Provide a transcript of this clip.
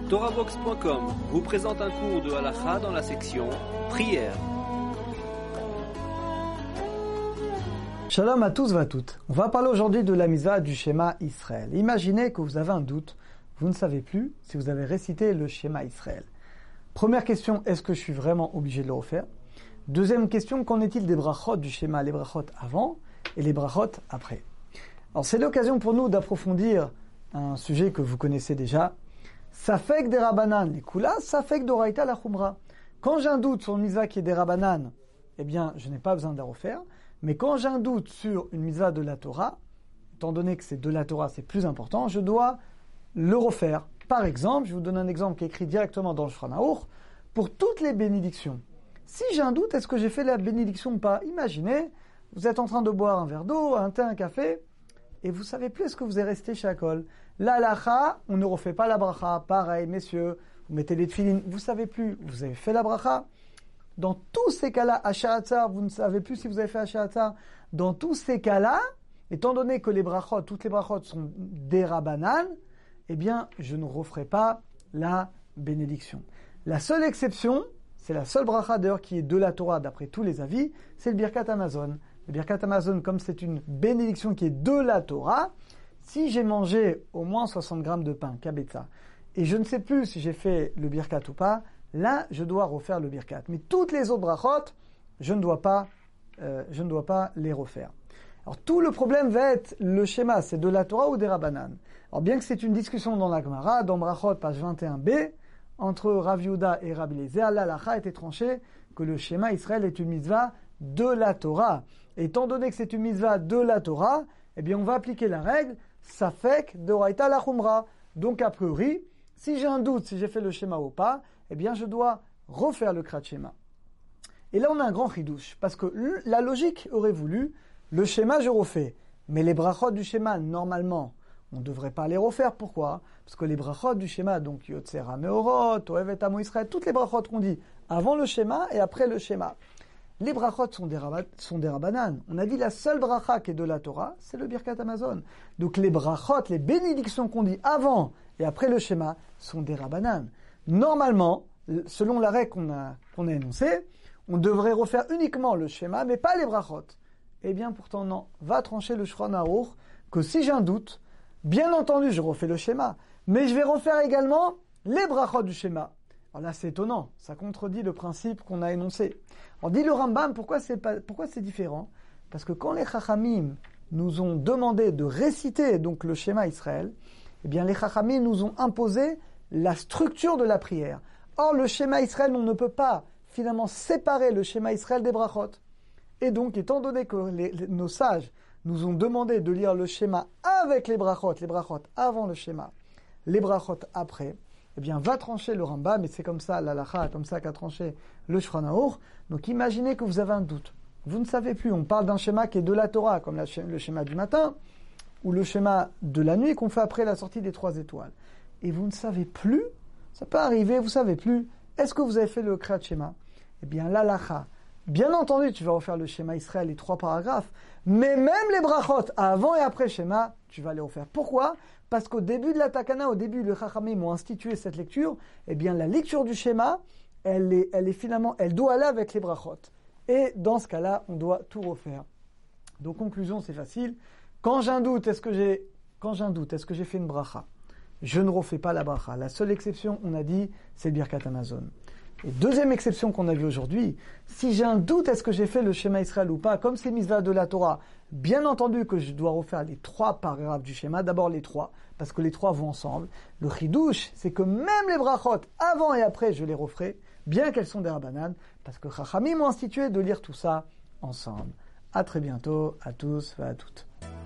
TorahBox.com vous présente un cours de halakha dans la section prière. Shalom à tous et à toutes. On va parler aujourd'hui de la mitzvah du Shema Israël. Imaginez que vous avez un doute, vous ne savez plus si vous avez récité le Shema Israël. Première question, est-ce que je suis vraiment obligé de le refaire? Deuxième question, qu'en est-il des brachot du Shema, les brachot avant et les brachot après? Alors c'est l'occasion pour nous d'approfondir un sujet que vous connaissez déjà. Safek des Rabanan, les koulas, Safek d'Oraïta la Khumra. Quand j'ai un doute sur une mitzvah qui est des Rabanan, eh bien je n'ai pas besoin de la refaire. Mais quand j'ai un doute sur une mitzvah de la Torah, étant donné que c'est de la Torah, c'est plus important, je dois le refaire. Par exemple, je vous donne un exemple qui est écrit directement dans le Shulchan Aruch, pour toutes les bénédictions. Si j'ai un doute, est-ce que j'ai fait la bénédiction ou pas? Imaginez, vous êtes en train de boire un verre d'eau, un thé, un café, et vous savez plus est-ce que vous êtes resté chez Akol. La halakha, on ne refait pas la bracha. Pareil, messieurs, vous mettez les tefilines, vous savez plus, vous avez fait la bracha. Dans tous ces cas-là, Hasha'atzar, vous ne savez plus si vous avez fait Hasha'atzar. Dans tous ces cas-là, étant donné que les brachot, toutes les brachot sont des Rabanan, eh bien, je ne referai pas la bénédiction. La seule exception, c'est la seule bracha d'ailleurs qui est de la Torah d'après tous les avis, c'est le Birkat Hamazon. Le Birkat Hamazon, comme c'est une bénédiction qui est de la Torah, si j'ai mangé au moins 60 grammes de pain, kabetza, et je ne sais plus si j'ai fait le Birkat ou pas, là, je dois refaire le Birkat. Mais toutes les autres brachot, je ne dois pas les refaire. Alors, tout le problème va être le schéma, c'est de la Torah ou des Rabanan. Alors, bien que c'est une discussion dans la Gemara, dans Brachot, page 21b, entre Rav Yehuda et Rabbi Eliezer, l'halakha a été tranché que le schéma Israël est une mitzvah de la Torah. Et étant donné que c'est une mitzvah de la Torah, eh bien, on va appliquer la règle Safek d'Oraïta la Khumra. Donc, a priori, si j'ai un doute, si j'ai fait le schéma ou pas, eh bien, je dois refaire le Krat Shema. Et là, on a un grand chidouche, parce que la logique aurait voulu, le schéma, je refais. Mais les brachot du schéma, normalement, on ne devrait pas les refaire. Pourquoi? Parce que les brachot du schéma, donc Yotzer HaMeorot, Ohev et Amo Israël, toutes les brachot qu'on dit avant le schéma et après le schéma. Les brachot sont des Rabanan. On a dit la seule bracha qui est de la Torah, c'est le Birkat Hamazon. Donc les brachot, les bénédictions qu'on dit avant et après le schéma, sont des Rabanan. Normalement, selon la règle qu'on a énoncée, on devrait refaire uniquement le schéma, mais pas les brachot. Eh bien, pourtant, non. Va trancher le Shulchan Aruch que si j'ai un doute, bien entendu, je refais le schéma, mais je vais refaire également les brachot du schéma. Alors là, c'est étonnant. Ça contredit le principe qu'on a énoncé. Alors, dit le Rambam, pourquoi c'est différent? Parce que quand les Chachamim nous ont demandé de réciter donc le schéma Israël, eh bien, les Chachamim nous ont imposé la structure de la prière. Or, le schéma Israël, on ne peut pas finalement séparer le schéma Israël des brachot. Et donc, étant donné que nos sages nous ont demandé de lire le schéma avec les brachot avant le schéma, les brachot après, eh bien, va trancher le Rambam, mais c'est comme ça, l'halakha, comme ça qu'a tranché le Shulchan Aruch. Donc, imaginez que vous avez un doute. Vous ne savez plus, on parle d'un schéma qui est de la Torah, comme le schéma du matin, ou le schéma de la nuit qu'on fait après la sortie des 3 étoiles. Et vous ne savez plus, ça peut arriver, vous ne savez plus, est-ce que vous avez fait le Krat Shema? Eh bien, l'halakha, bien entendu, tu vas refaire le schéma Israël, les 3 paragraphes, mais même les brachot, avant et après schéma, tu vas les refaire. Pourquoi? Parce qu'au début de la Takana, au début, le Chachamim ont institué cette lecture, eh bien, la lecture du schéma, elle est finalement, elle doit aller avec les brachot. Et dans ce cas-là, on doit tout refaire. Donc, conclusion, c'est facile. Quand j'ai un doute, est-ce que j'ai fait une bracha? Je ne refais pas la bracha. La seule exception, on a dit, c'est le Birkat Hamazon. Et deuxième exception qu'on a vue aujourd'hui, si j'ai un doute, est-ce que j'ai fait le schéma Israël ou pas, comme c'est mitzvah de la Torah, bien entendu que je dois refaire les 3 paragraphes du schéma, d'abord les 3, parce que les 3 vont ensemble. Le chidouche, c'est que même les brachot, avant et après, je les referai, bien qu'elles sont des Rabanan, parce que Chachamim m'ont institué de lire tout ça ensemble. À très bientôt, à tous et à toutes.